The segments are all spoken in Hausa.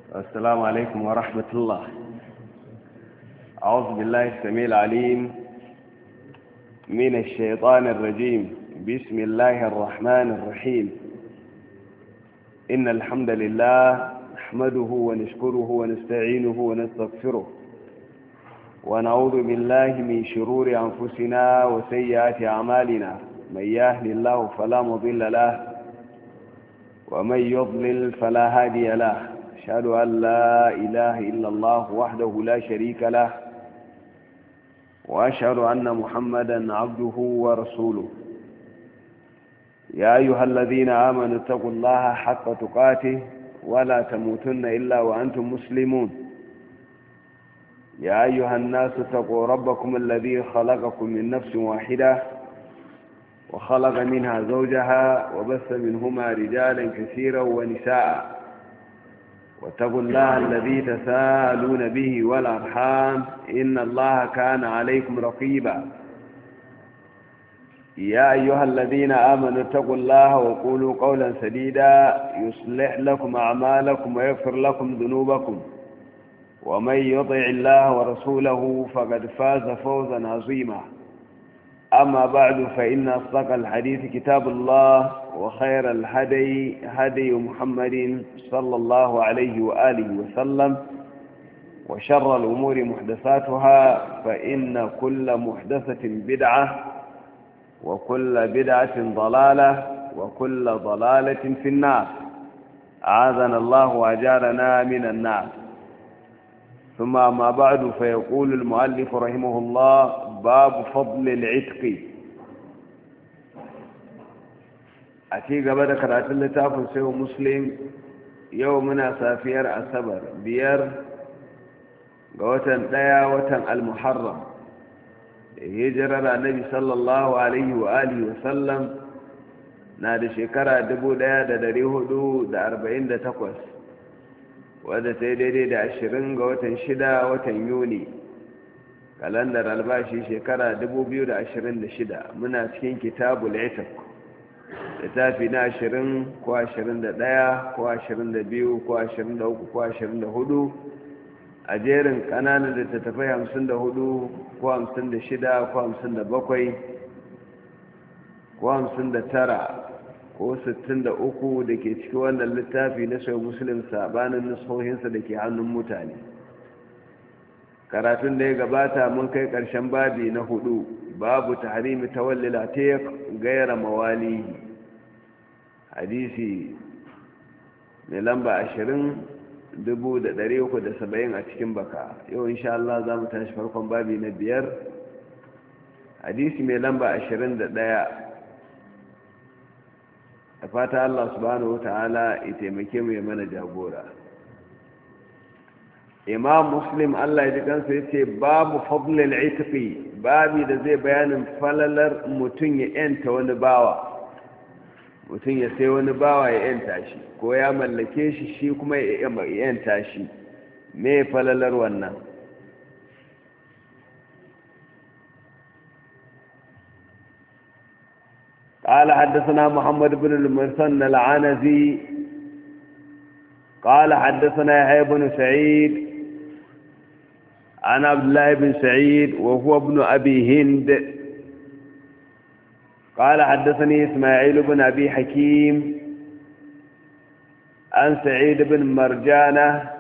السلام عليكم ورحمة الله. أعوذ بالله السميع العليم من الشيطان الرجيم. بسم الله الرحمن الرحيم. إن الحمد لله نحمده ونشكره ونستعينه ونستغفره ونعوذ بالله من شرور أنفسنا وسيئات أعمالنا. من يهد الله فلا مضل له ومن يضلل فلا هادي له. أشهد أن لا إله إلا الله وحده لا شريك له وأشهد أن محمدا عبده ورسوله. يا أيها الذين آمنوا اتقوا الله حق تقاته ولا تموتن إلا وأنتم مسلمون. يا أيها الناس اتقوا ربكم الذي خلقكم من نفس واحدة وخلق منها زوجها وبث منهما رجالا كثيرا ونساء. واتقوا الله الذي تساءلون به والأرحام إن الله كان عليكم رقيبا. يا أيها الذين آمنوا اتقوا الله وقولوا قولا سديدا يصلح لكم أعمالكم ويغفر لكم ذنوبكم. ومن يطع الله ورسوله فقد فاز فوزا عظيما. أما بعد فإن أصدق الحديث كتاب الله وخير الهدي هدي محمد صلى الله عليه وآله وسلم وشر الأمور محدثاتها فإن كل محدثة بدعة وكل بدعة ضلالة وكل ضلالة في النار. أعاذنا الله وأجارنا من النار. ثم ما بعد فيقول المؤلف رحمه الله: باب فضل العتق. أتي قبل قراءة اللتاف سيو مسلم يومنا سافير السبر بير وتن ديا وتن المحرم هجرة النبي صلى الله عليه وآله وسلم نادي شكرا دبو ديا دا 48 wadda ta yi daidai da 20 ga watan 6 watan yuni kalandar albashi shekara 2026. muna cikin kitabul itiq, littafi na 20 ko 21 ko 22 ko 23 ko 24 a jerin kananan littattafai 54 ko 56 ko 57 ko 59 ko 63 da ke cikin wannan littafi na sai muslim sabanin nusohinsa da ke hannun mutane. Karatun da ya gabata mun kai ƙarshen babi na 4, babu tahrimi tawalli latiq gaira mawali, hadisi mai lamba 20,370 a cikin baka. Yau insha Allah za mu tashi farkon babi na 5, hadisi mai lamba 21. da fata Allah subhanahu wata'ala ya taimake mu ya mana jagora. Imam Muslim Allah ya ji kansa yace babu fadlil itqi, babi da zai bayanin falalar mutun ya yanta wani bawa, mutun ya sai wani bawa ya yanta shi ko ya mallake shi shi kuma ya yanta shi. me falalar wannan? قال حدثنا محمد بن المثنى العنزي قال حدثنا يحيى بن سعيد عن عبد الله بن سعيد وهو ابن أبي هند قال حدثني إسماعيل بن أبي حكيم عن سعيد بن مرجانة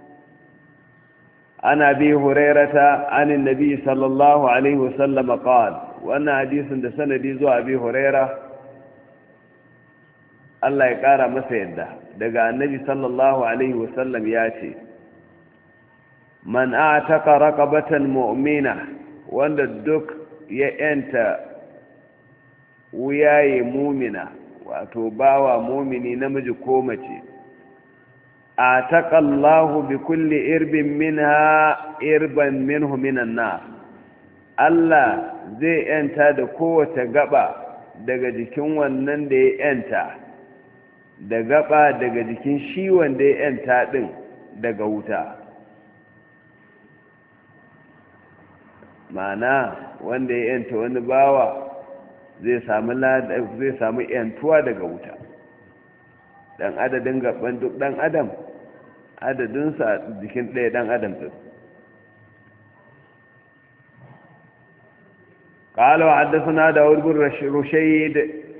عن أبي هريرة عن النبي صلى الله عليه وسلم قال. wannan hadisin da sanadi zuwa Abi Huraira Allah ya kara masa yadda daga annabi sallallahu alaihi wasallam ya ce, man a'taqa raqabatan mu'mina, wanda duk ya yanta wuyaye mu'mina, wato bawa mu'mini namiji ko mace, a'taqa Allahu bi kulli irbin minha irban minhu minan nar, Allah zai yanta da kowace gaba daga jikin wannan da ya yanta, da gaba daga jikin shi wanda ya yanta din daga wuta. Ma'ana wanda ya yanta wani bawa zai samu yantuwa daga wuta. Dan adadin gaban duk dan adam adadinsa a jikin ɗaya ɗan adam ɗin. قال وحدثنا داود بن رشيد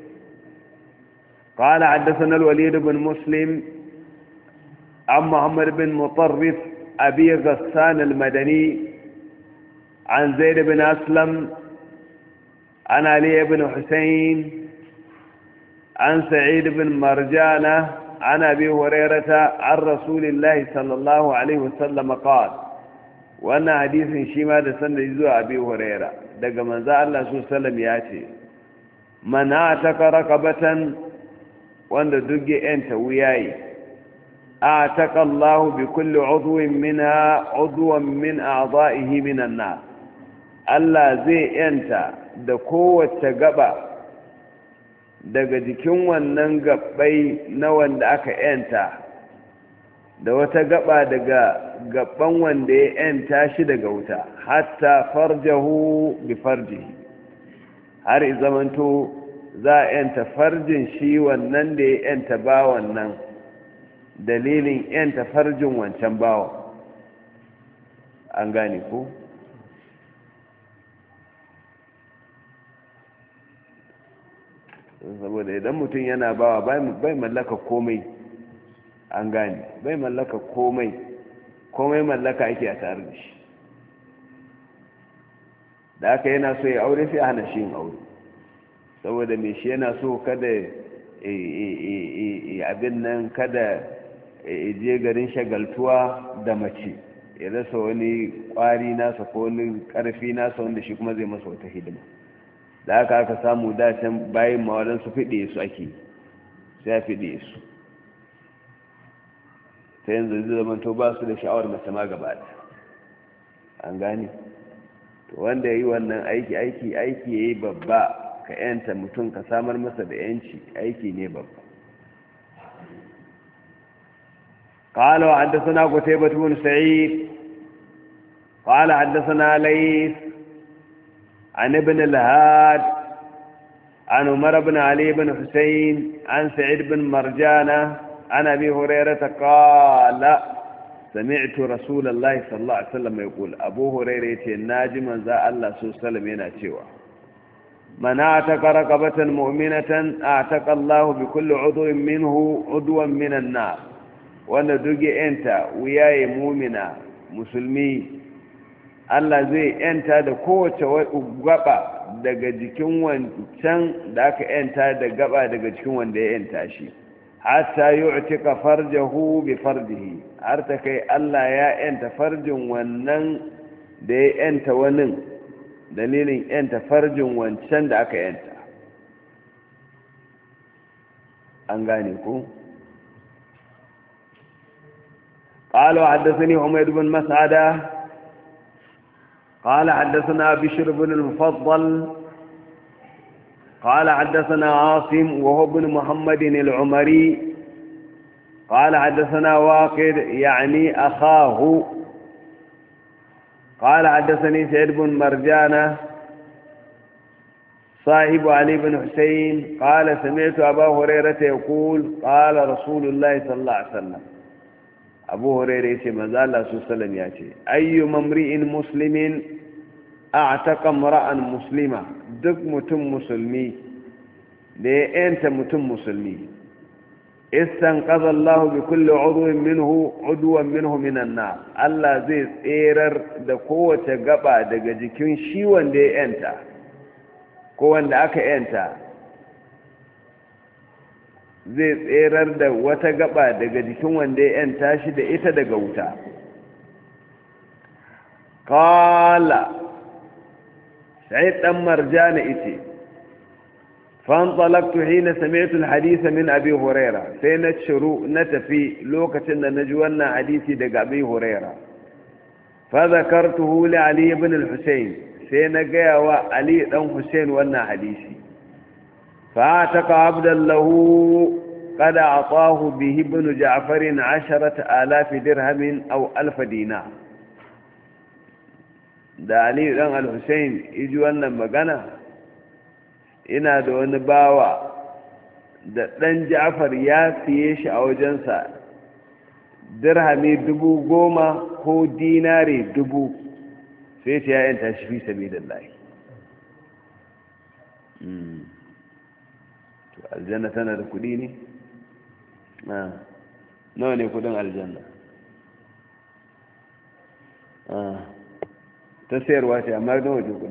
قال حدثنا الوليد بن مسلم عن محمد بن مطرف أبي غسان المدني عن زيد بن أسلم عن علي بن حسين عن سعيد بن مرجانة عن أبي هريرة عن رسول الله صلى الله عليه وسلم قال وأن حديث شيما دسن يزوى أبي هريرة دقى من ذا الله صلى الله عليه وسلم ياتي من اعتق رقبة وأن دقى أنت وياي اعتق الله بكل عضو منها عضوا من أعضائه من النار الله زي أنت دقوة قبأ daga jikin wannan gabbai na wanda aka yanta da wata gaba daga gabban wanda ya yanta shi daga wuta hatta farjahu bi farjihi har zamanto za a yanta farjin shi wannan da ya yanta bawan nan dalilin yanta farjin wancan bawan. An gane ku? Saboda idan mutum yana bawa bai mallaka komai. An gane bai mallaka komai mallaka ake a tare da shi. Da aka yana so ya aure sai a hana shi yin aure saboda mai shi yana so kada abin nan kada je garin shagaltuwa da mace ya rasa wani kwari nasa ko wani karfi nasa wanda shi kuma zai masa wata hidima. Da aka samu dacen bayan mawadan su fiɗe su ake sai ya fiɗe su ta yanzu zai zama to ba su da sha'awar mace ma gaba da. An gane to wanda ya yi wannan aiki ya yi babba ka yanta mutum ka samar masa da yanci aiki ne babba. قال وحدثنا قتيبة بن سعيد قال حدثنا ليث عن ابن الهاد عن عمر بن علي بن حسين عن سعيد بن مرجانة عن أبي هريرة قال سمعت رسول الله صلى الله عليه وسلم يقول أبو هريرة الناجم ذا الله صلى الله عليه وسلم يناتيوه من اعتق رقبة مؤمنة اعتق الله بكل عضو منه عضوا من النار wanda duge yanta wuyaye mumina musulmi Allah zai yanta da kowace gaba daga jikin wancan da aka yanta da gaba daga jikin wanda ya yanta shi hatta yu'tika farjahu bi farjihi har ta kai Allah ya yanta farjin wannan da ya yanta wani dalilin yanta farjin wancan da aka yanta. An gane ku? قال وحدثني حميد بن مسعدة قال حدثنا بشر بن المفضل قال حدثنا عاصم وهو بن محمد العمري قال حدثنا واقد يعني أخاه قال حدثني سعيد بن مرجانة صاحب علي بن حسين قال سمعت أبا هريرة يقول قال رسول الله صلى الله عليه وسلم abu hurairu ya ce manzo Allah su sallam ya ce ayyu mamri'in muslimin a'taqa mar'an muslima duk mutum musulmi da ya yanta mutum musulmi istanqadha Allah bi kulli 'udwin minhu 'udwan minhu minan nar Allah zai tserar da kowace gaba daga jikin shi wanda ya yanta ko wanda aka yanta zai tserar da wata gaba daga jikin wanda ya yanta shi da ita daga wuta. Kala sai ɗan marjana ite fantalaktu hina sami'tu alhadisa min abi huraira sai na shiru na tafi lokacin da na ji wannan hadisi daga abi huraira fa zakartuhu li ali ibn al-husayn sai na gaya wa ali dan husayn wannan hadisi فاعتق عبدا له قد أعطاه به ابن جعفر 10,000 درهم أو 1,000 دينار da Ali dan Al-Husayn iji wannan magana ina da wani bawa da dan Ja'far ya siye shi a wajensa dirhami 10,000 ko dinari 1000 sai ce ya yanta shi fi sabilillah. To aljanna tana da kudi ne? Nawa ne kudin aljanna? Ta sayarwa ce amma nawa ce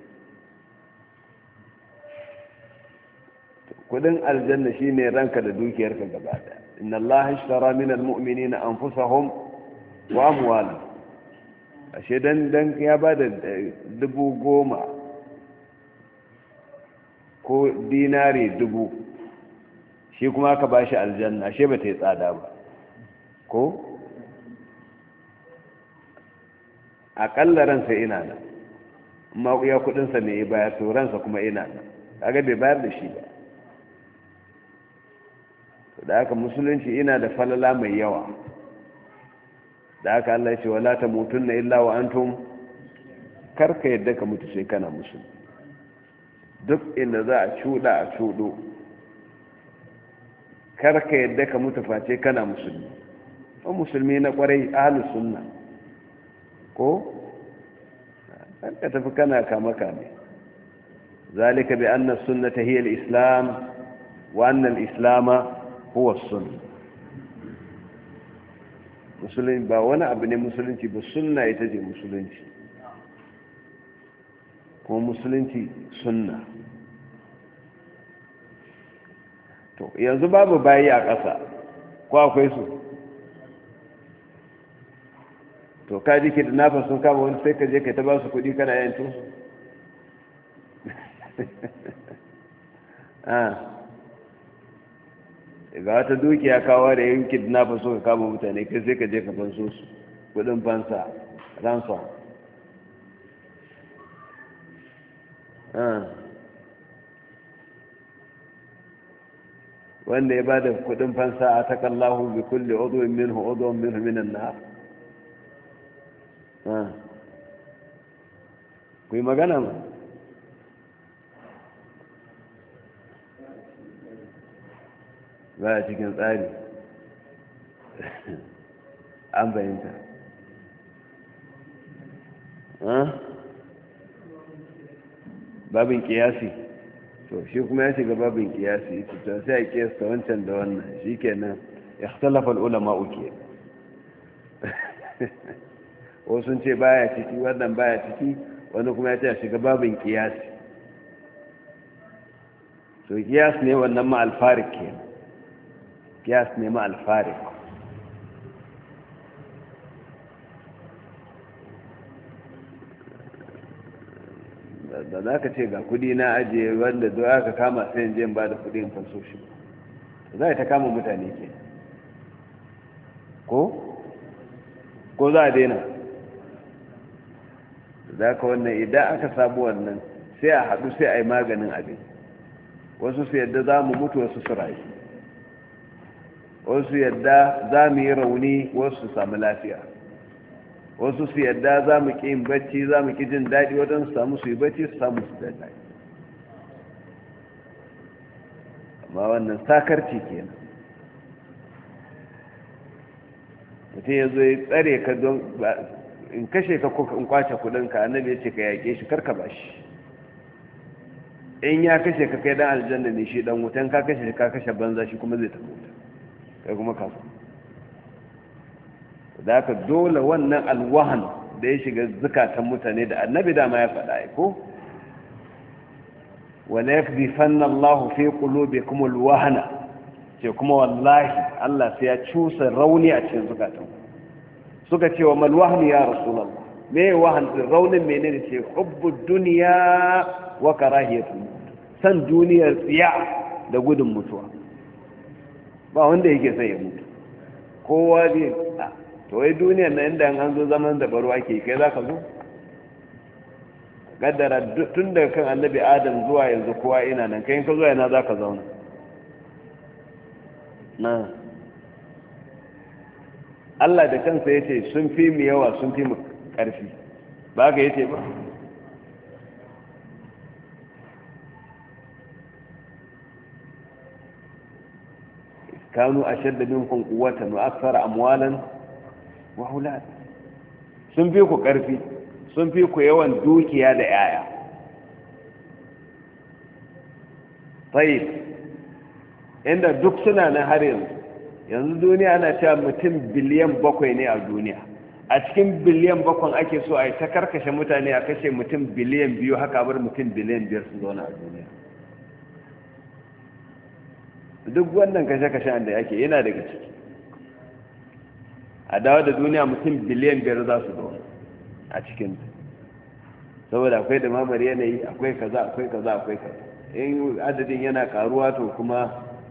kudin aljanna shine ranka da dukiyarka gaba daya. inna allaha ishtara min almu'minina anfusahum wa amwalahum. ashe dan ya bada 10,000 ko dinari 1000 shi kuma aka bashi aljanna, ashe ba ta yi tsada ba ko? akalla ransa ina nan, amma ya kudinsa ne ya bayar, to ransa kuma ina nan, kaga bai bayar da shi ba. da haka musulunci ina da falala mai yawa. da haka Allah ya ce wala tamutunna illa wa antum, karka yadda ka mutu sai kana musulmi. duk inda za a cuda a cudo, karka yadda ka mutu face kana musulmi. ko musulmi na kwarai ahlus sunna ko ka tafi kana kama kame. zalika bi anna sunnata hiya al-islam wa anna al-islama huwa sunna. musulunci ba wani abu ne musulunci ba, sunna ita ce musulunci, kuma musulunci sunna. to yanzu babu bayi a ƙasa ko akwai su? to ka ji kidnapper sun kama wani sai ka je ka ta ba su kudi kana yanto ga wata dukiya kawo da yin kidnapper suka kama mutane kai sai ka je ka fanso su kudin fansa ransom. wanda ya ba da kudin fansa a takallahu bi kulli udwin minhu minan nar. ku yi magana ma. ba a cikin tsari an bayanta. babin kiyasi, to shi kuma ya shiga babin kiyasi, to sai a kiyasta wancan da wannan, shi kenan ya talafal ulama uke. wasu sun ce baya ciki, wannan baya ciki, wani kuma ya ce a shiga babin kiyasi. to kiyas ne wannan ma alfarik ke, kiyas ne ma alfarik. da za ka ce ga kudi na ajiye wanda zo aka kama sai yin ba da kudi in fanso shi, za ta kama mutane ke ko za a daina? za ka wannan idan aka samu wannan sai a haɗu sai a yi maganin abin. wasu su yadda za mu mutu, wasu su rayu, wasu yadda za mu yi rauni, wasu su samu lafiya, wasu su yadda za mu ƙi yin bacci, za mu ƙi jin daɗi, waɗansu samu su yi bacci, su samu su daɗi. amma wannan sakarci kenan. mutum ya zo ya tsare ka don in kashe ka ko in kwace kudinka, annabi ya ce ka yaƙe shi, karka ba shi. in ya kashe ka kai dan aljanna ne, shi dan wutan ka kashe ka kashe banza, shi kuma zai tafi wuta, kai kuma kafa. da haka dole wannan alwahan da ya shiga zukatan mutane, da annabi dama ya faɗa ai ko wala yakzifanna Allah fi qulubikum alwahna, ce kuma wallahi Allah sai ya cusa rauni a cikin zukatan. suka ce wa mal wahni ya rasulullah, me wahan raunin menene? ce hubbud dunya wa karahiyatu, san duniyar tsiya da gudun mutuwa. ba wanda yake sai ya mutu, kowa zai to wai duniyar na inda an zo zaman da baro ake kai za ka zo? gaddara tun daga kan annabi adam zuwa yanzu kowa ina nan, kai ka zo yana za ka zauna na? Allah da kansa ya ce sun fi mu yawa, sun fi mu ƙarfi, ba ka yace ba? kanu ashadda minkum quwwatan wa akthara amwalan wa aulad, sun fi ku ƙarfi, sun fi ku yawan dukiya da yaya. tayyib, inda duk suna nan har yanzu duniya ana cewa mutum biliyan 7 ne a duniya. A cikin biliyan 7 ake so a yi ta karkashe mutane, a kashe mutum biliyan 2, haka bar mutum biliyan 5 su zauna a duniya. duk wannan kashe-kashen da ake yana daga ciki. A dawo da duniya mutum biliyan 5 za su zauna a cikin, saboda akwai da mamar yanayi, akwai kaza akwai kaza akwai kaza. in adadin yana karuwa to kuma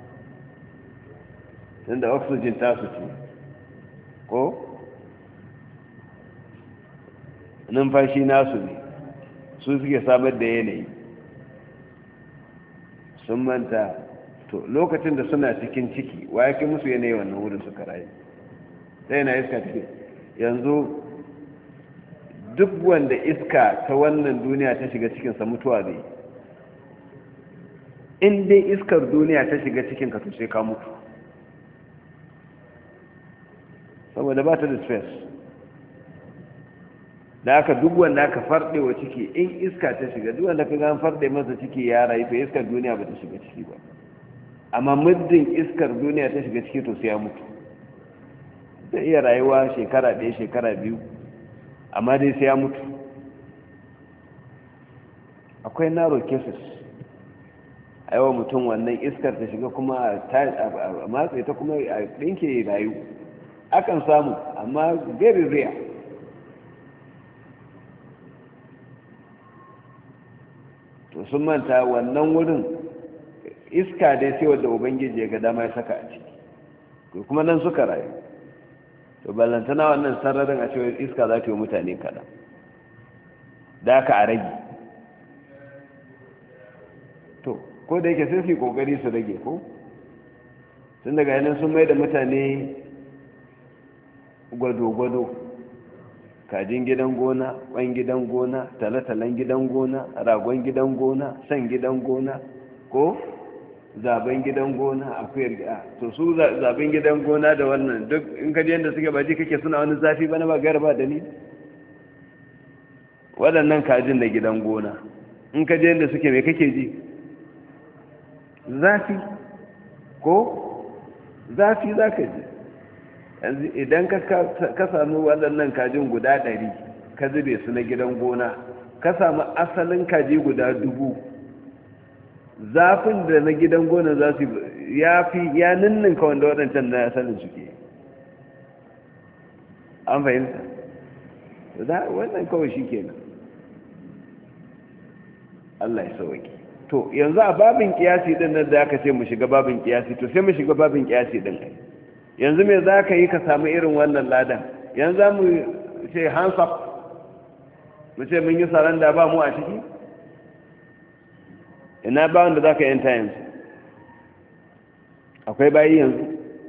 tunda oxygen ta su ce ko numfashi nasu ne, su suke samar da yanayi. sun manta to lokacin da suna cikin ciki wa yake musu yanayi wannan wurin suka rayu, sai na iska take. yanzu duk wanda iska ta wannan duniya ta shiga cikinsa mutuwa zai. in dai iskar duniya ta shiga cikinka to sai ka mutu, saboda ba ta da space. da aka duk wanda aka farɗe wa ciki, in iska ta shiga, duk wanda ka gan farɗe masa ciki ya rayu, to iskar duniya ba ta shiga ciki ba. amma muddin iskar duniya ta shiga ciki to sai ya mutu. zai iya rayuwa shekara 1 shekara 2, amma dai sai ya mutu. akwai narrow cases a yawan mutum wannan iskar ta shiga kuma a matsayi ta kuma a ɗinke rayu, akan samu, amma very rare. to sun manta wannan wurin iska dai sai wadda ubangiji ya ga dama ya saka a ciki, to kuma nan suka rayu. to ballantana wannan sararin a cewa iska za ta yi mutane kaɗan, da aka a rage. to ko da yake sai su yi ƙoƙari su rage ko, tun daga yanin sun mai da mutane gwado-gwado, kajin gidan gona, ƙwan gidan gona, talatalan gidan gona, ragon gidan gona, san gidan gona ko zaben gidan gona, akuyar gida. to su zaben gidan gona da wannan duk in kaji yadda suke baji kake suna wani zafi bana ba gara ba da ni. waɗannan kajin da gidan gona in kaji yadda suke mai kake ji? zafi ko zafi za ka ji. yanzu idan ka samu waɗannan kajin guda 100 ka zube su na gidan gona, ka samu asalin kaji guda 1000, zafin da na gidan gona za su ya ninninka wanda waɗancan na asalin suke. an fahimta? wannan kawai shi kenan. Allah ya sauki. to yanzu a babin kiyasi din nan da aka ce mu shiga babin kiyasi, to sai mu shiga babin kiyasi din. yanzu me za ka yi ka samu irin wannan ladan? yanzu za mu ce hansa, mu ce mun yi saranda ba mu a ciki? ina ba wanda za ka yanta yanzu? akwai bayi yanzu?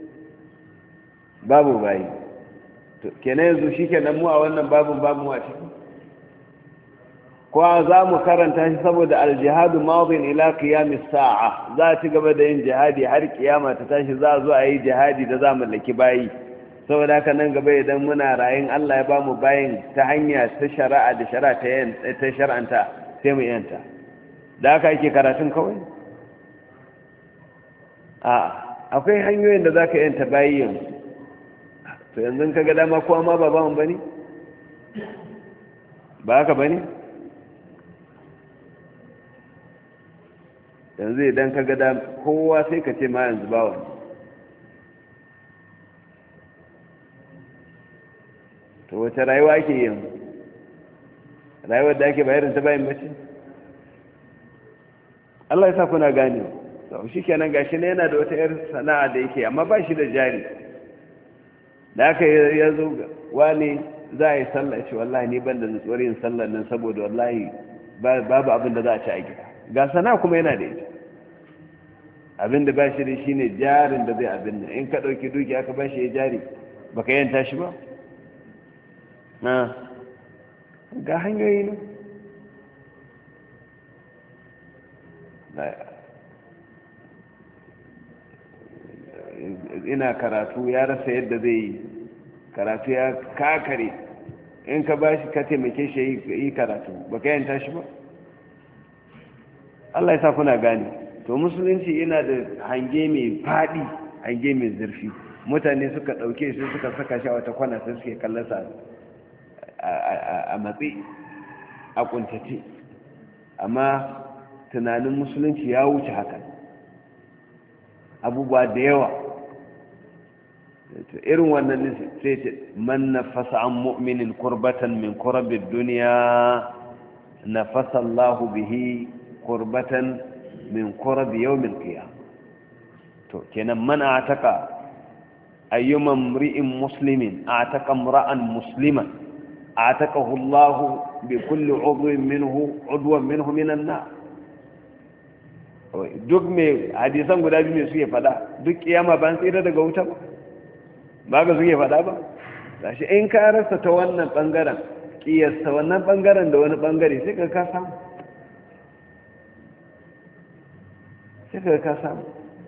babu bayi. to kenan yanzu shi kenan mu a wannan babin babu mu a ciki? kowa za mu karanta shi saboda aljihadu mawazin ila kiyamis sa'a, za a ci gaba da yin jihadi har kiyama ta tashi. za a zo a yi jihadi da za mu laki bayi, saboda haka nan gaba idan muna rayin Allah ya ba mu bayin ta hanya ta shari'a da shari'a ta shar'anta, sai mu yanta. da haka yake karatun kawai? akwai hanyoyin da za ka yanta bayi yanzu. to yanzu ka ga dama kowa ma ba bawan ba ne? ba haka ba ne? yanzu idan ka gada kowa sai ka ce ma yanzu bawa. to wace rayuwa ake yanzu? rayuwar da ake bayarin ta bayan mace? Allah ya sa kuna gane. sau shi kenan gashi ne yana da wata 'yar sana'a da yake, amma ba shi da jari. da aka ya zo wani za a yi sallah, ce wallahi ni ban da nutsuwar yin sallah nan saboda wallahi babu abin da za a ci a gida. ga sana kuma yana da ita, abin da ba shi da shi ne jarin da zai abin nan. in ka ɗauki duki aka ba shi ya jari, ba ka yanta shi ba? ga hanyoyi ne. ina karatu ya rasa yadda zai yi, karatu ya kakare in ka ba shi ka taimake shi yi karatu ba ka yanta shi ba. Allah ya sa kuna gane. To musulunci yana da hange mai faɗi, hange mai zurfi. Mutane suka ɗauke su suka saka shi a wata kwana sai suke kallasa a matsi a kuntace, amma tunanin musulunci ya wuce haka, abubuwa da yawa. irin wannan sai ce man nafasa an mu'minin kurbatan min kurabin duniya nafasa Allahu bihi kurbatan min kurabi yawmin qiyam. to kenan man ataka ayyuman mri'in muslimin ataka imra'an musliman atakahu Allah bi kulli udwan minhu minan nar. duk mai hadisan guda biyu ne suke fada, duk kiyama ban tsira daga wuta ba ga suke fada ba. gashi in ka rasa ta wannan bangaren kiyasta wannan bangaren da wani bangare sai ka samu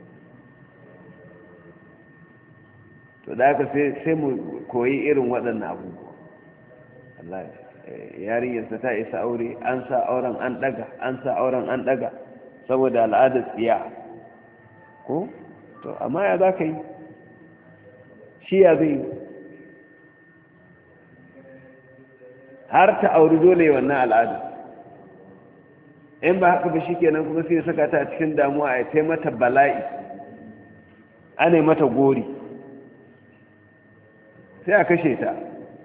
to da haka sai mu koyi irin waɗannan abubuwa. Allah yarinyarsa ta isa aure, an sa auren an daga saboda al'adar tsiya ko to amma ya za ka yi shi ya zai har ta auri dole wannan al'adar. in ba haka ba shi kenan kuma sai saka ta cikin damuwa a yi mata bala'i, ana mata gori, sai a kashe ta.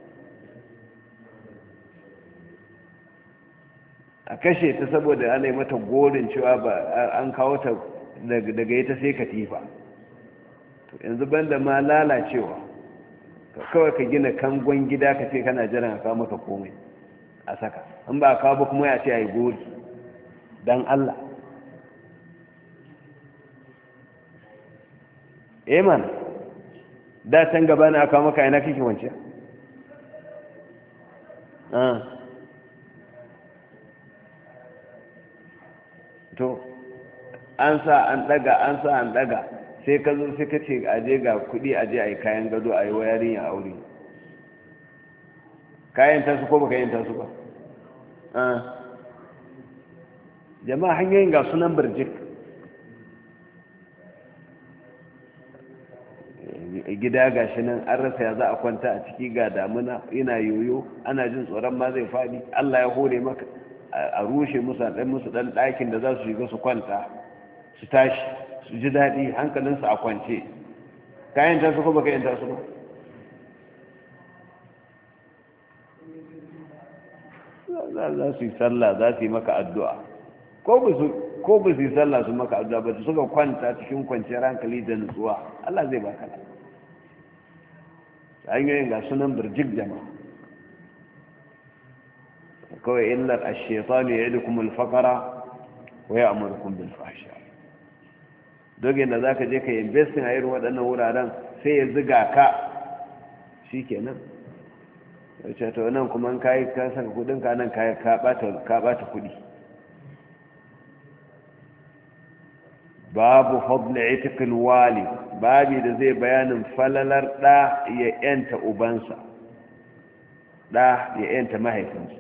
a kashe ta saboda ana yi mata gorin cewa ba an kawo ta daga ita sai katifa. to yanzu banda ma lalacewa kawai ka gina kangon gida ka ce kana jiran a kawo maka komai a saka, in ba a kawo ba kuma ya ce a yi gori don Allah. man da can gaba na kawo maka yana kike wance to an sa an daga sai ka zo sai ka ce aje ga kudi aje a yi kayan gado a yi wa yarinya aure. kayan tasu ko baka yin tasu ba? jama'a hanyoyin ga sunan birjik. gida ga shi nan an rasa ya za a kwanta a ciki, ga damuna ina yoyo, ana jin tsoron ma zai faɗi. Allah ya hore maka a rushe musu ɗan ɗakin da za su shiga su kwanta su tashi su ji daɗi hankalinsu a kwance. kayan tasu ko baka yin tasu ba? za su yi sallah, za su yi maka addu'a, ko ba su yi sallah su maka addu'a ba su suka kwanta cikin kwanciyar hankali da nutsuwa, Allah zai baka da hanyoyin ga sunan birjik jama'a. kawai illar ash-shaytanu ya'idukum al-faqra wa ya'murukum bil fahsha. doge da zaka je ka investing a irin waɗannan wuraren sai ya ziga ka shikenan. yace to nan kuma kai ka saka kudin ka nan ka bata kudi. babu fadl itiq al-wali, babi da zai bayanin falalar da ya yanta ubansa, da ya yanta mahaifinsa.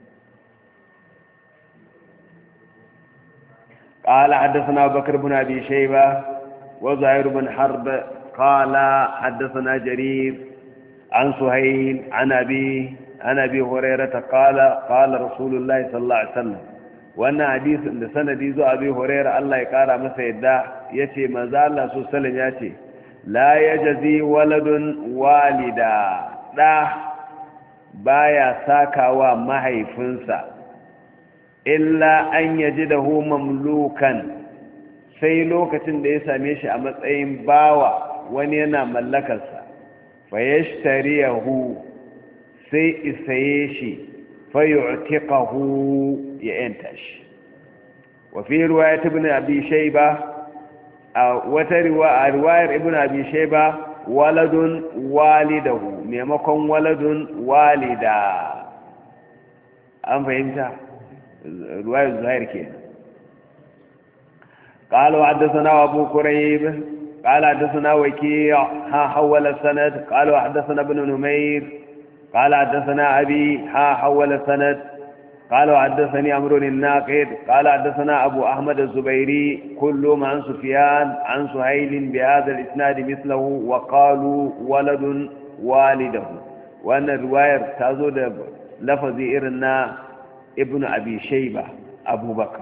قال حدثنا بكر بن أبي شيبة وزهير بن حرب قال حدثنا جرير عن سهيل عن أبي هريرة قال قال رسول الله صلى الله عليه وسلم. وأن حديث لسندي ذو أبي هريرة الله يقارى مسيدا يتي ما زال الله صلى الله عليه وسلم يتي لا يجزي ولد والدا لا بايا ساكا ومهي فنسا illa an yajidahu mamlukan, sai lokacin da ya same shi a matsayin bawa wani yana mallakarsa, fa yashtariyahu, sai isaye shi, fa yu'tiqahu, ya yanta shi. wa fi riwayat ibn abi shayba, a wata riwayar ibn abi shayba, waladun walidahu maimakon waladun walida. an fahimta? رواية الزهير كده. قال وحدثنا أبو كريب قال حدثنا وكيع حول السند قال وحدثنا ابن نمير قال حدثنا أبي حول السند قال وحدثني عمرو الناقد قال حدثنا أبو أحمد الزبيري كلهم عن سفيان عن سهيل بهذا الإسناد مثله وقالوا ولد والده وأن الرواية تزود لفظ إرنا ابن أبي شيبة أبو بكر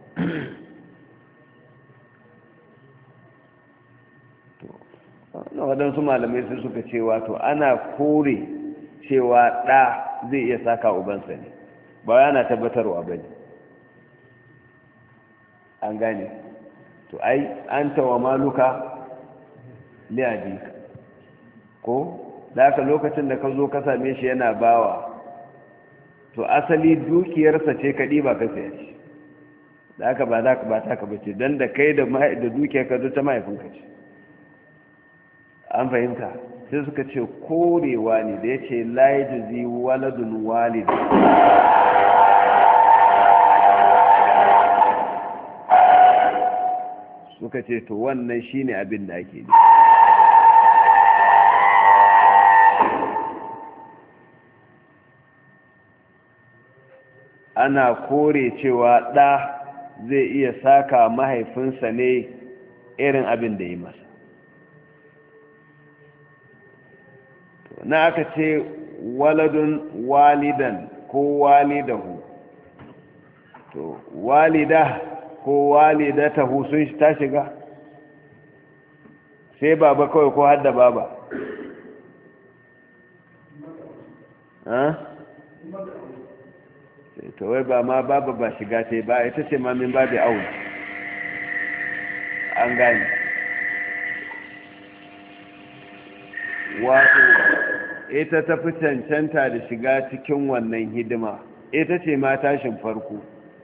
waɗansu malamai sai suka ce wato ana kore cewa ɗa zai iya saka ubansa ne ba yana tabbatarwa ba ne an gane to ai an tawa maluka liyadika ko da aka lokacin da ka zo ka same shi yana bawa to asali dukiyarsa ce kaɗi ba ka saya shi da aka ba za ka ba ta ka bace don da kai da dukiyar ka zo ta mahaifinka ce an fahimta sai suka ce korewa ne da ya ce layi jizi waladun walid suka ce to wannan shine abin da ake ne ana kore cewa ɗa zai iya saka mahaifinsa ne irin abin da yi masa na aka ce waladun walidan ko walidahu to walida ko walidatahu sun ta shiga sai baba kawai ko hadda baba to wai ba ma baba ba shiga ta ba ita ce ma min babu aula an gani wato ita ta fi cancanta da shiga cikin wannan hidima ita ce ma tashin farko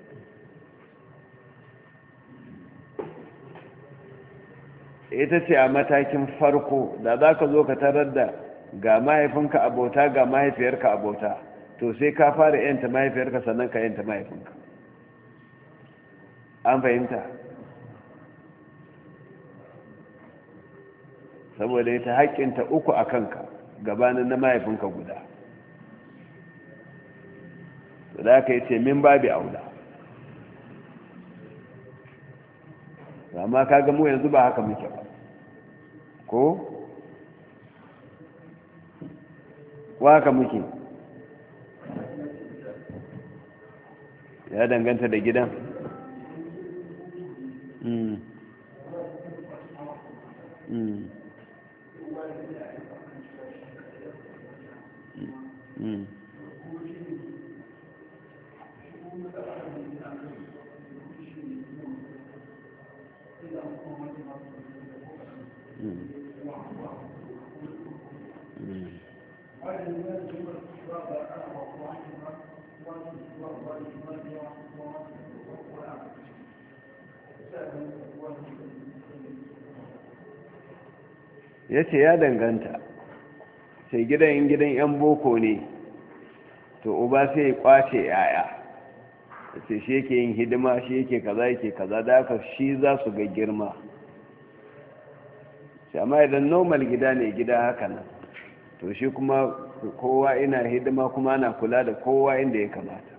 ita ce a matakin farko da za ka zo ka tarar da ga mahaifinka abota ga mahaifiyarka abota to sai ka fara yanta mahaifiyarka sannan ka yanta mahaifinka an fahimta saboda ita haƙƙinta uku a kanka gabanin na mahaifinka guda da aka yi ce min babi aula amma kaga mu yanzu ba haka muke ba ko haka muke ya danganta da gidan ya ce ya danganta sai gidan yan boko ne to uba sai ya kwace yaya sai shi yake yin hidima shi yake kaza da haka shi za su ga girma shi amma idan normal gida ne gida haka nan to shi kuma kowa ina hidima kuma ana kula da kowa inda ya kamata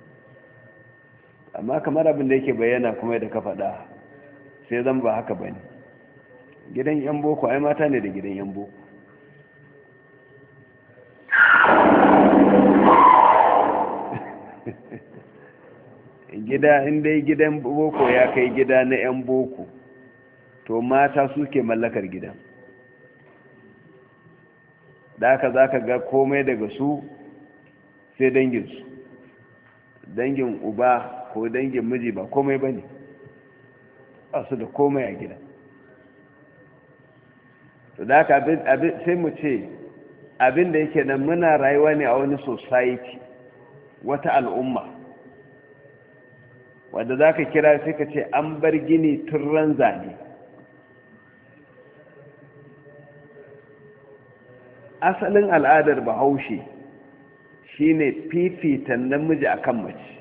amma kamar abin da yake bayyana kuma da ka faɗa sai zan ba haka bane gidan yan boko ai mata ne da gidan yan boko gida inda gidan boko ya kai gida na yan boko to mata suke mallakar gidan da haka za ka ga komai daga su sai danginsu dangin uba ko dangin miji ba komai ba ne ba su da komai a gidan to da haka sai mu ce abin da yake nan muna rayuwa ne a wani society wata al'umma wadda za ka kira sai ka ce an bar gini tun ran zane asalin al'adar bahaushe shine fifita namiji akan mace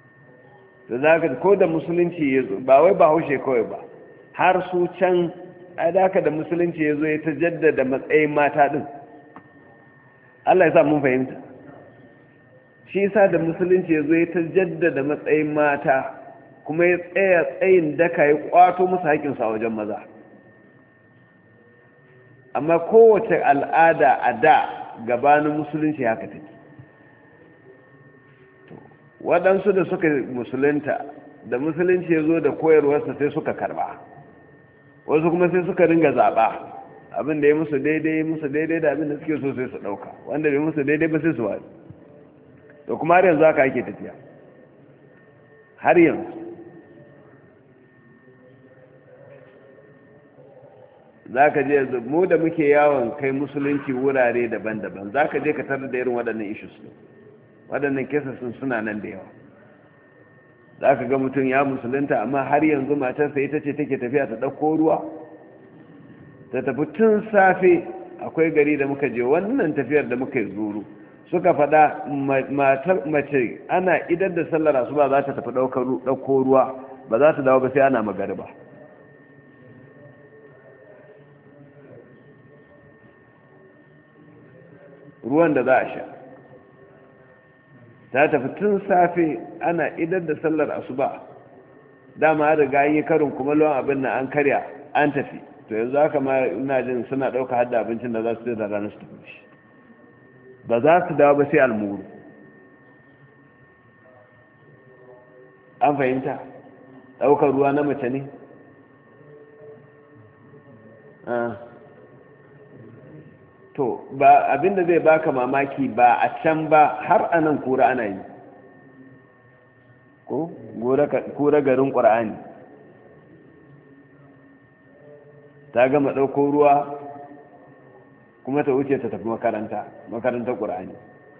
da za ka ko da musulunci ya zo ba wai bahaushe kawai ba har su can ai da haka da musulunci ya zo ya ta jaddada matsayin mata din. Allah ya sa mun fahimta. shi yasa da musulunci ya zo ya ta jaddada matsayin mata kuma ya tsaya tsayin daka ya kwato musu haƙƙinsu a wajen maza. Amma kowace al'ada a da gabanin musulunci haka take. Waɗansu da suka musulunta da musulunci ya zo da koyarwarsa sai suka karba, wasu kuma sai suka ringa zaɓa abin da ya musu daidai da abin da suke so sai su ɗauka, wanda bai musu daidai ba sai su wani. da kuma har yanzu haka ake tafiya, har yanzu za ka je mu da muke yawon kai musulunci wurare daban-daban za ka je ka tarar da irin waɗannan issues waɗannan kesasin suna nan da yawa. za ka ga mutum ya musulunta amma har yanzu matarsa ita ce take tafiya ta ɗauko ruwa ta tafi tun safe. akwai gari da muka je wannan tafiyar da muka yi zuru suka faɗa mace ana idan da sallar asuba za ta tafi ɗauko ruwa ba za ta dawo ba sai ana magariba. ruwan da za a sha ta tafi tun safe ana idan da sallar asuba dama riga yi karin kumalon abin na an karya an tafi to yanzu haka ma ina jin suna ɗauka hada abincin da za su da ranar su tafi shi ba za su dawo ba sai almuru. an fahimta ɗaukar ruwa na mace ne to ba abinda zai baka mamaki ba a can ba har anan kura ana yi ko kura garin ƙur'ani ta gama ɗauko ruwa kuma ta wuce ta tafi makarantar ƙur'ani.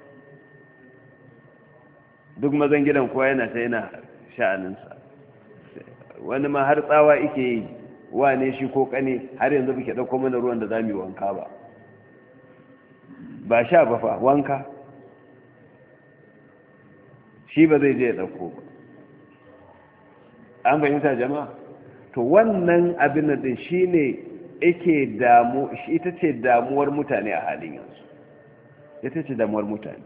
duk mazan gidan kowa yana ta yana sha'aninsa, wani ma har tsawa ike yi wane shi ko kane har yanzu buke ɗauko mana ruwan da za mu yi wanka ba sha ba fa wanka shi ba zai je ya ɗauko ba. an fahimta jama'a? to wannan abin da shi ne ita ce damuwar mutane a halin yanzu, ita ce damuwar mutane.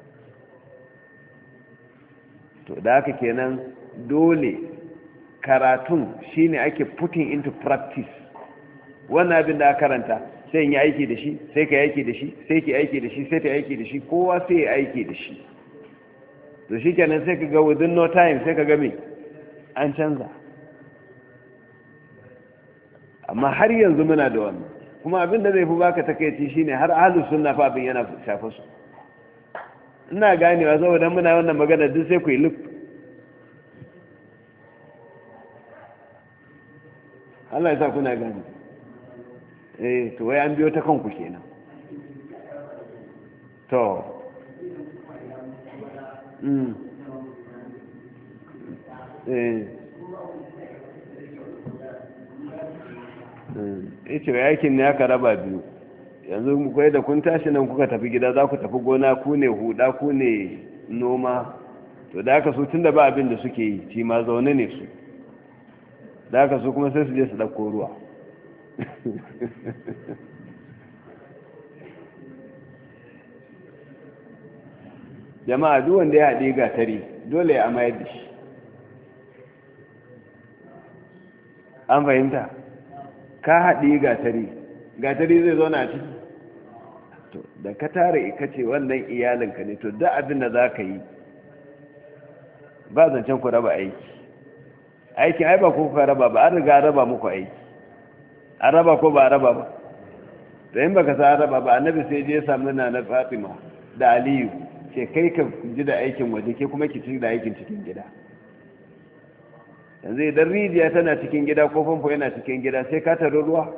to da haka kenan dole karatun shine ake putting into practice. wannan abin da aka karanta sai yi aiki da shi, sai ka aiki da shi, sai ki aiki da shi, sai ta aiki da shi, kowa sai ya aiki da shi. to shi kenan sai ka ga within no time sai ka ga me an canza. amma har yanzu muna da wannan, kuma abin da zai fi baka takeici shine har ahlus sunna fa abin yana shafa su. ina ganewa saboda muna wannan magana duk sai ku yi luf. Allah ya sa kuna gani. to wai an biyo ta kanku kenan. to ce yakin ne aka raba biyu. yanzu kai da kun tashi nan kuka tafi gida za ku tafi gona, ku ne huda, ku ne noma. to da aka su tun da ba abin da suke yi ci ma zaune ne su, da aka su kuma sai su je su ɗauko ruwa. jama'a duk wanda ya haɗe gatari dole ya amayar da shi. an fahimta? ka haɗe gatari zai zauna a ciki. to da ka tare ka ce wannan iyalinka ne, to da abin da za ka yi ba zancen ku raba aikin ai ba ku ka raba ba, an riga raba muku aiki. an raba ko ba a raba ba? da yin baka sa raba ba, annabi sai je samu na Fatima da Aliyu ce kai ka ji da aikin waje, ke kuma ki ci da aikin cikin gida. yanzu idan rijiya tana cikin gida ko famfo yana cikin gida sai ka taro ruwa?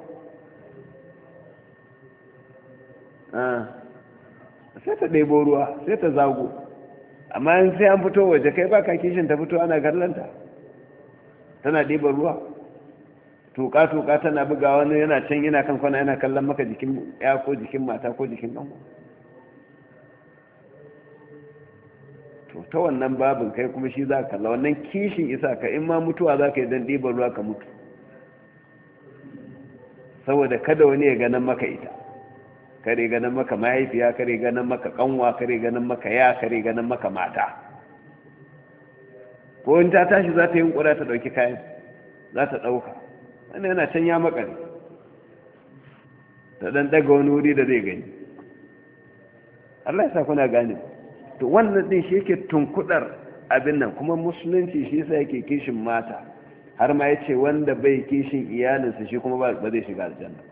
sai ta ɗebo ruwa sai ta zago. amma yin sai an fito waje kai ba ka kishin ta fito ana garlanta tana ɗeba ruwa. tuka tana buga wani yana can yana kan kwana yana kallon maka jikin ya ko jikin mata ko jikin ɗan. to ta wannan babin kai kuma shi za ka kalla, wannan kishin isa ka in ma mutuwa za ka yi don ɗiban ruwa ka mutu. saboda kada wani ya ganin maka ita, kare ganin maka mahaifiya, kare ganin maka kanwa, kare ganin maka ya, kare ganin maka mata. ko in ta tashi za ta yi kura ta dauki kayan za ta dauka, wani yana can ya makale ta dan daga wani wuri da zai gani. Allah ya sa kuna gane. To wannan din shi yake tunkudar abin nan, kuma musulunci shi yasa yake kishin mata, har ma yace wanda bai kishin iyalinsa shi kuma ba zai shiga aljanna.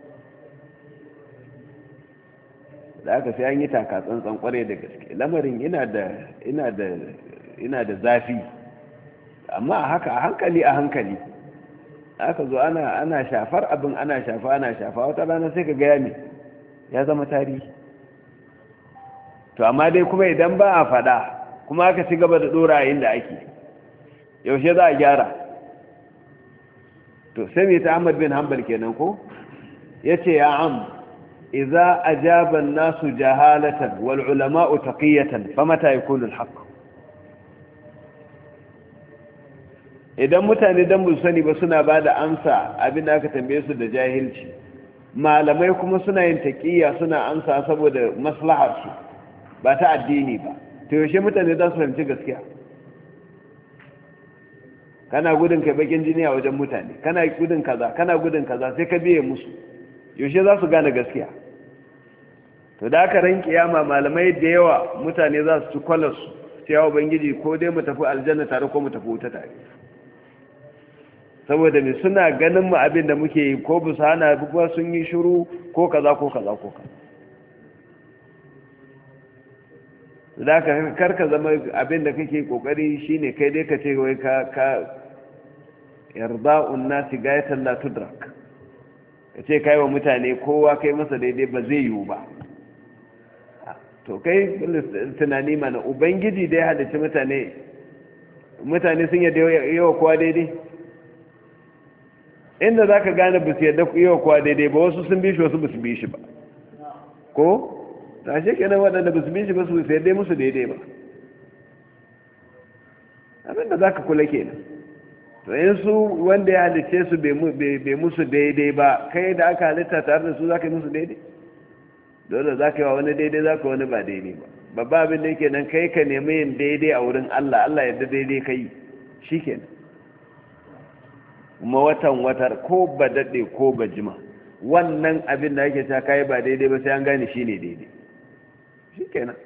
da aka sai an yi taka tsantsan kware da gaske. Lamarin ina da zafi, amma a haka a hankali aka zo ana shafar abin, ana shafa wata rana sai ka gaya ne ya zama tarihi. to amma dai kuma idan ba a fada kuma aka ci gaba da dora inda ake, yaushe za a gyara? to sai mai ta Ahmad bin Hanbal kenan ko yace ya am idza ajaba an-nasu jahalatan wal ulama'u taqiyatan famata yakunu al-haqq. idan mutane dan bu sani ba suna bada amsa abin da aka tambaye su da jahilci, malamai kuma suna yin taqiya suna amsa saboda maslahar su ba ta addini ba, to yaushe mutane za su fahimci gaskiya? kana gudun kai bakin jini a wajen mutane, kana gudun kaza sai ka biye musu, yaushe za su gane gaskiya? to da aka ran kiyama malamai da yawa mutane za su ci kwalarsu cewa ubangiji ko dai mu tafi aljanna tare ko mu tafi wuta tare, saboda mai suna ganin mu abin da muke yi ko bu sana kuma sun yi shiru ko kaza ko kaza ko kaza. da ka karka zama abin da kake kokari shine kai dai ka ce wai ka yarda'un nasi gayatan la tudrak, ka ce kai wa mutane kowa kai masa daidai ba zai yiwu ba. to kai tunani mana, ubangiji dai halicci mutane sun yadda yawa kowa daidai? inda za ka gane ba su yadda yawa kowa daidai ba, wasu sun bi shi wasu ba su bi shi ba, ko? ta shi kenan waɗanda ba su bi shi ba su yadda musu daidai ba. abinda za ka kula kenan. to yin su wanda ya halicce su bai musu daidai ba, kai da aka halitta tare da su za ka yi musu daidai? dole za ka yi wa wani daidai, za ka wani ba daidai ba. babba abin da yake nan kai ka nemi yin daidai a wurin Allah yadda daidai ka yi shi kenan. kuma watar ko ba daɗe ko ba jima wannan abin da ake ta kayi ba daidai ba sai an gane shi ne daidai shi kenan.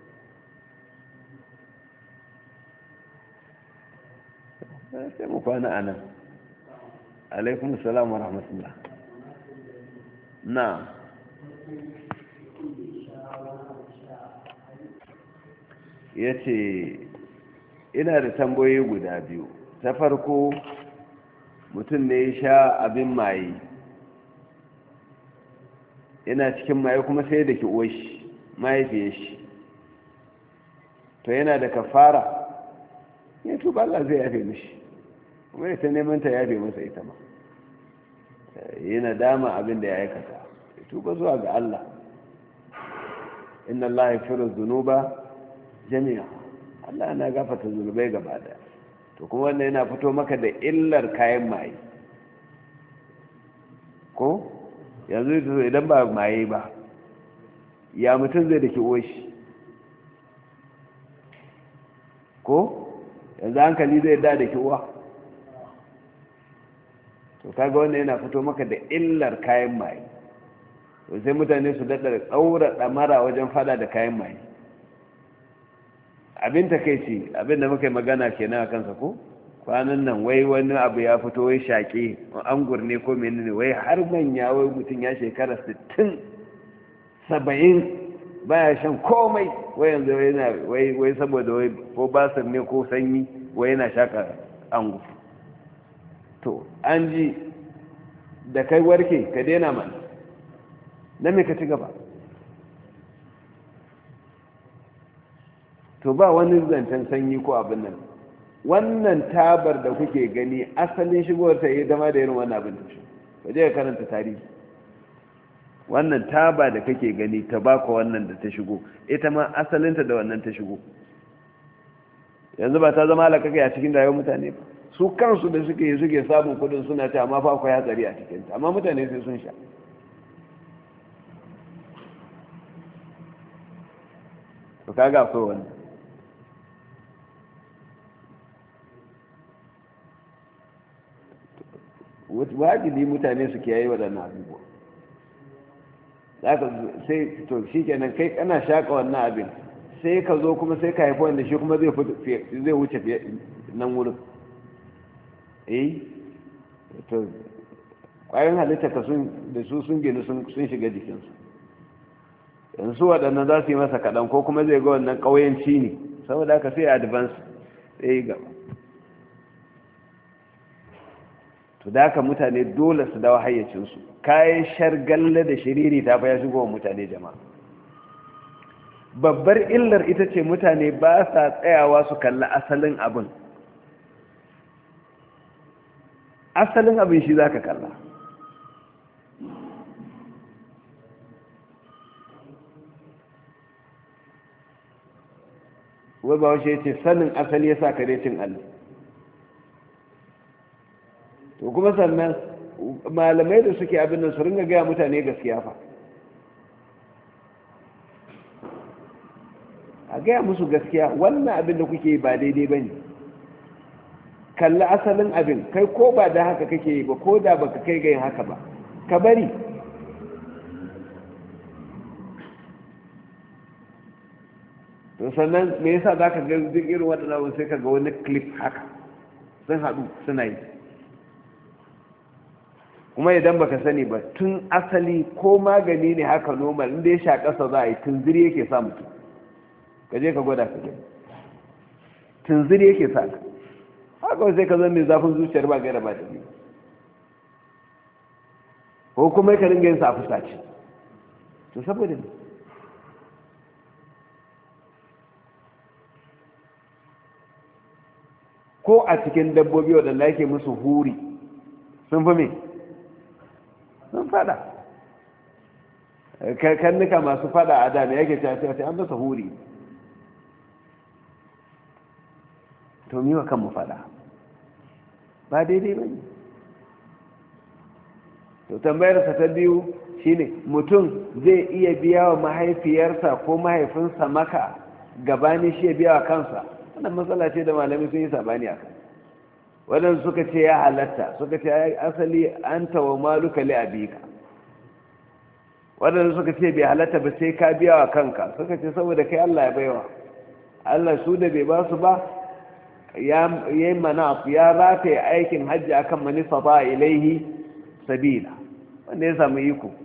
sai mu kwana a nan. alaikun salam wa rahmatullah. na ya ce ina da tambayoyi guda biyu. ta farko, mutum ne ya sha abin maye, yana cikin maye kuma sai da ki uwashi mahaifiyar shi, to yana da kafara? ya tuba Allah zai yafe mishi, kuma ya ta neman ta yafe masa ita ma, yana dama abin da ya aikata, ya tuba zuwa ga Allah. inna Allah yaghfiru dhunuba jami'a, Allah na gafarta zunubai gaba daya. to kuma wannan yana fito maka da illar kayan maye, ko yanzu idan ba maye ba ya mutum zai da ki oshi, ko yanzu hankali zai da ki uwa? to kaga wannan yana fito maka da illar kayan maye. to sai mutane su daɗa tsaura ɗamara wajen fada da kayan maye. abin takeici, abin da muka yi magana kenan a kansa ko kwanan nan, wai wani abu ya fito wai shaƙe angur ne ko menene, wai har manya, wai mutum ya shekara 60-70 baya shan komai, wai yanzu wai saboda wai ko basir ne ko sanyi wai yana shaƙa angur. to an ji da kai warke ka daina mana, na me ka ci gaba? to ba wani zancen sanyi ko abin nan. wannan tabar da kuke gani asalin shigowar ta yi dama da irin wannan abin da shi, ka je ka karanta tarihi. wannan taba da kake gani tabako wannan da ta shigo, ita ma asalinta da wannan ta shigo. yanzu ba ta zama alakaka a cikin rayuwar mutane ba? su kansu da suke samun kudin suna ta amma fa akwai hatsari a cikinta amma mutane sai sun sha. to kaga akwai wannan. wajibi mutane su kiyaye waɗannan abubuwa. sai to shi kenan kai kana shaƙa wannan abin sai ka zo kuma sai ka haifi wanda shi kuma zai wuce nan wurin. to ƙwayoyin halitta ka da su sun gini sun shiga jikinsu, yanzu waɗannan za su yi masa kaɗan ko kuma zai ga wannan ƙauyenci ne, saboda haka sai advance sai yi gaba. to da haka mutane dole su dawo hayyacinsu. kayan shargalle da shiriri ta ya shigo wa mutane jama'a. babbar illar ita ce mutane ba sa tsayawa su kalli asalin abin. asalin abin shi za ka kalla. wai ba wace ce sanin asali ya sa kare cin Allah. to kuma sannan malamai da suke abin nan su ringa gaya mutane gaskiya fa, a gaya musu gaskiya, wannan abin da kuke yi ba daidai ba ne. kalli asalin abin, kai ko ba da haka kake yi ba, ko da baka kai ga yin haka ba, ka bari. to sannan me yasa za ka ga duk irin waɗannan sai ka ga wani clip haka sun haɗu suna yi, kuma idan baka sani ba tun asali ko magani ne haka normal inda ya sha ƙasa za a yi tunziri yake sa mutum. ka je ka gwada ka gani, tunziri yake sa ka haka sai ka zan mai zafin zuciyar ba gaira ba da biyu, ko kuma ka ringa yin sa a fusace. to saboda ne ko a cikin dabbobi waɗanda yake musu huri sun fi mai sun fada. karnuka masu fada a dami yake cewa an masa huri. to miwa kanmu fada ba daidai ba ne. to tambayarsa ta biyu shine mutum zai iya biya wa mahaifiyarsa ko mahaifinsa maka gabani shi ya biya wa kansa. wannan matsala ce da malami sun yi sabani a kan. waɗanda suka ce ya halatta, suka ce asali an tawa maluka li abika. waɗanda suka ce bai halatta ba sai ka biya wa kanka, suka ce saboda kai Allah ya baiwa. Allah su da bai ba su ba ya yi manaf, ya rataye aikin hajji akan manisa ba ilaihi sabila, wanda ya samu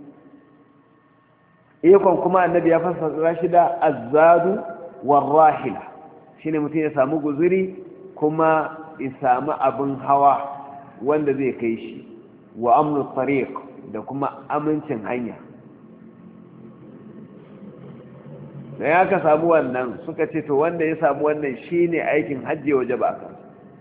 ikon kuma annabi ya fassara shi da azzadu warrahila, shine mutum ya samu guzuri kuma ya samu abin hawa wanda zai kai shi, wa amnu tariq da kuma amincin hanya. da ya ka samu wannan suka ce to wanda ya samu wannan shine aikin hajji waje ba ka.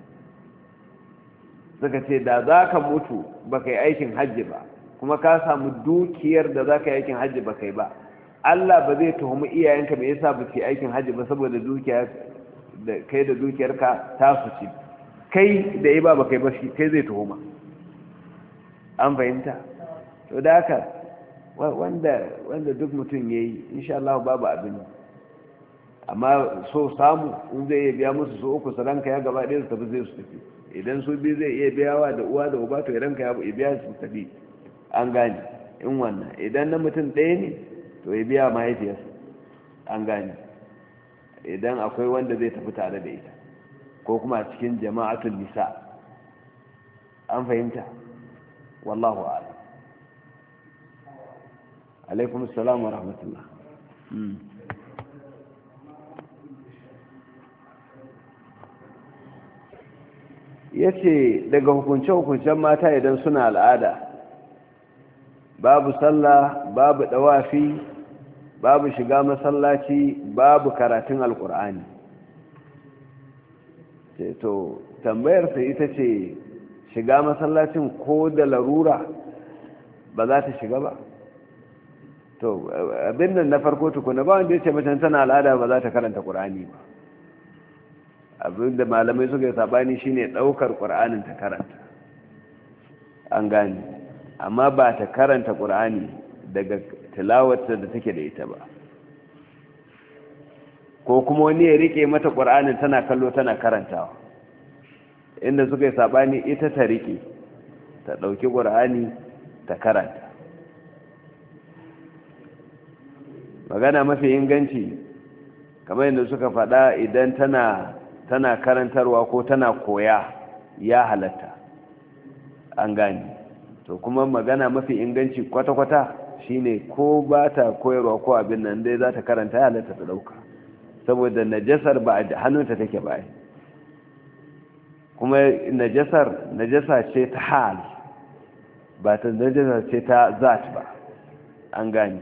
suka ce da za ka mutu ba kai aikin hajji ba kuma ka samu dukiyar da za ka yi aikin hajji ba kai ba, Allah ba zai tuhumi iyayenka mai yasa ba su yi aikin hajji ba saboda dukiya da kai da dukiyarka ta su ci, kai da yi ba kai ba shi kai zai tuhuma. an fahimta? to da haka wanda duk mutum ya yi insha Allah babu abin, amma so samu in zai iya biya musu so uku su ranka ya gaba ɗaya su tafi zai su tafi, idan su biyu zai iya biyawa da uwa da uba to ya ranka ya biya su tafi. an gane in wannan idan na mutum ɗaya ne to ya biya mahaifiyarsa. an gane idan akwai wanda zai tafi tare da ita ko kuma a cikin jama'atul nisa. an fahimta? wallahu a'lam. alaikum assalam wa rahmatullah. ya ce daga hukunce-hukuncen mata idan suna al'ada babu sallah, babu dawafi, babu shiga masallaci, babu karatun alkur'ani. to tambayarsa ita ce shiga masallacin ko da larura ba za ta shiga ba. to abin nan na farko tukuna ba wanda ya ce macen tana al'ada ba za ta karanta ƙur'ani ba. abinda malamai suka yi sabani shine daukar qur'anin ta karanta an gane, amma ba ta karanta qur'ani daga tilawarta da take da ita ba, ko kuma wani ya rike mata qur'anin tana kallo tana karantawa. Inda suka yi sabani ita ta rike ta dauki qur'ani ta karanta. Magana mafi inganci kamar yadda suka faɗa, idan tana karantarwa ko tana koya ya halatta an gani. To kuma magana mafi inganci kwata-kwata shine ko ba ta koyarwa ko abin nan dai za ta karanta ya halatta ta ɗauka, saboda najasar ba a hannunta take ba, kuma najasa ce ta hal ba ta najasa ce ta zat ba an gani.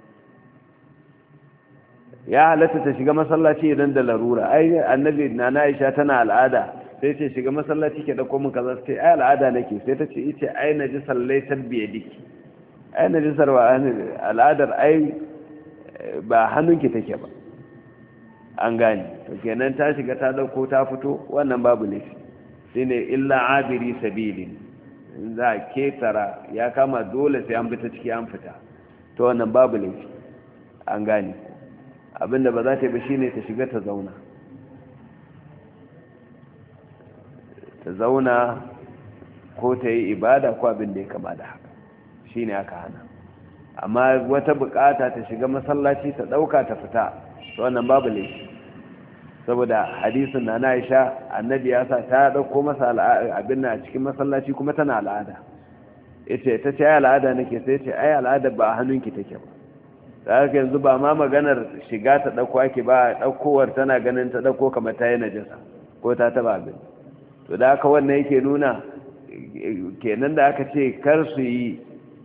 Ya halatta ta shiga masallaci idan da larura. Ai annabi na Aisha tana al'ada sai ce shiga masallaci ke dauko min kaza, sai ai al'ada nake, sai ta ce ita ai najisar laysar biyadiki, ai najisar wa al'adar ai ba hannunki take ba an gane. to kenan ta shiga ta dauko ta fito, wannan babu laifi. shine illa abiri sabilin, in za ketara ya kama dole sai an bi ta ciki an fita, to wannan babu laifi an gane. Abinda ba za ta yi ba shine ta shiga ta zauna ko ta yi ibada ko abin da ya kama da haka, shine aka hana. amma wata bukata ta shiga masallaci ta dauka ta fita, to wannan babu laifi, saboda hadisin na Aisha annabi ya sa ta dauko masa abin nan a cikin masallaci kuma tana al'ada, yace ta ce ai al'ada nake, sai ce ai al'ada ba hannunki take ba. da haka yanzu ba ma maganar shiga ta ɗauko ake ba, ɗaukowar tana ganin ta ɗauko kamar ta yi najasa ko ta taba abin. to da haka wannan yake nuna kenan da aka ce kar su yi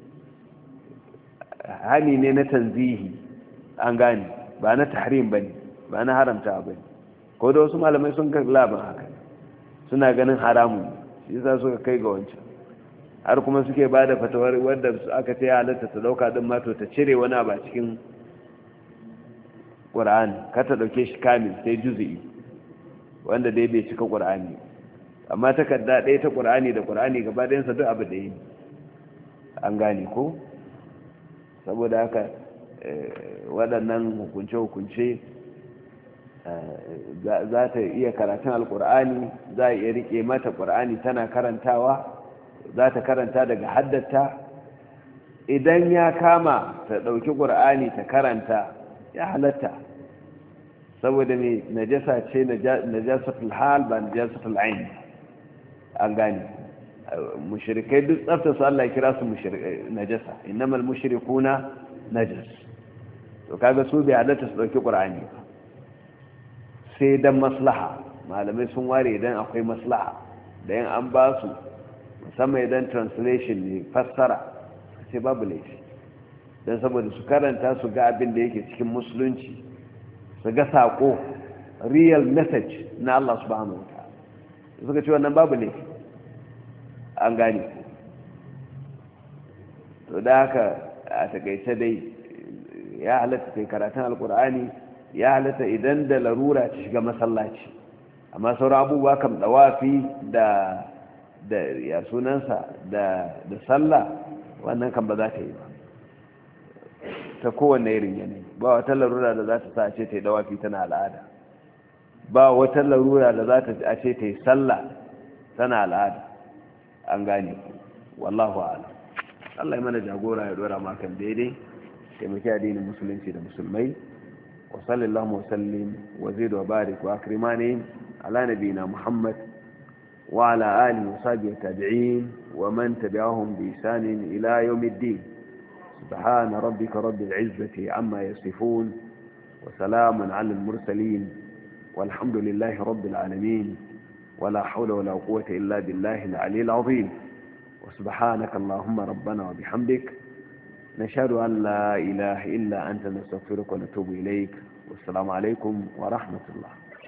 hani ne na tanzihi an gane, ba na tahrim ba ne, ba na haramta ba ne. ko da wasu malamai sun ga labar haka suna ganin haramun, shi yasa suka kai ga wancan, har kuma suke ba da fatawar wadda aka ce halatta ta dauka din mato ta cire wani abu a cikin ƙura'ani, ka ta dauke shi kamil sai juzi'i wanda dai bai cika ƙura'ani, amma takarda ɗaya ta ƙura'ani da ƙura'ani gaba ɗayansa duk abu ɗaya an gane ko. saboda haka waɗannan hukunce-hukunce za ta iya karatun alƙura'ani, za a iya riƙe mata ƙura'ani tana karantawa, za ta karanta daga haddata. idan ya kama ta ɗauki ƙur'ani ta karanta ya halatta, saboda mai najasa ce najasatul hal ba najasatul ain an gane. mushrikai duk tsafta su Allah ya kira su najasa, innamal mushrikuna najas. to kaga su bai halatta su ɗauki ƙur'ani sai dan maslaha. malamai sun ware idan akwai maslaha, da yin an ba su musamman idan translation ne fassara, sai babu laifi, don saboda su karanta su ga abin da yake cikin musulunci, su ga saƙo real message na Allah subhanahu wa ta'ala, suka ce wannan babu laifi an gane. to da haka a takaice dai ya halatta kai karatun alkur'ani, ya halatta idan da larura ta shiga masallaci, amma sauran abubuwa kam dawafi da ya sunansa da sallah wannan kan ba za ta yi ba ta kowane irin yanayi. ba wata larura da za ta sa a ce ta yi dawafi tana al'ada, ba wata larura da za ta a ce ta yi sallah tana al'ada an gane. wallahu a'lam. Allah ya mana jagora ya dora makan daidai, taimaki addinin musulunci da musulmai. wa sallallahu wa sallim wa zid wa barik wa akrimani ala nabiyina Muhammad وعلى آله وصحبه التابعين ومن تبعهم بإحسان إلى يوم الدين. سبحان ربك رب العزة عما يصفون وسلام على المرسلين والحمد لله رب العالمين ولا حول ولا قوة إلا بالله العلي العظيم. وسبحانك اللهم ربنا وبحمدك نشهد أن لا إله إلا أنت نستغفرك ونتوب إليك. والسلام عليكم ورحمة الله.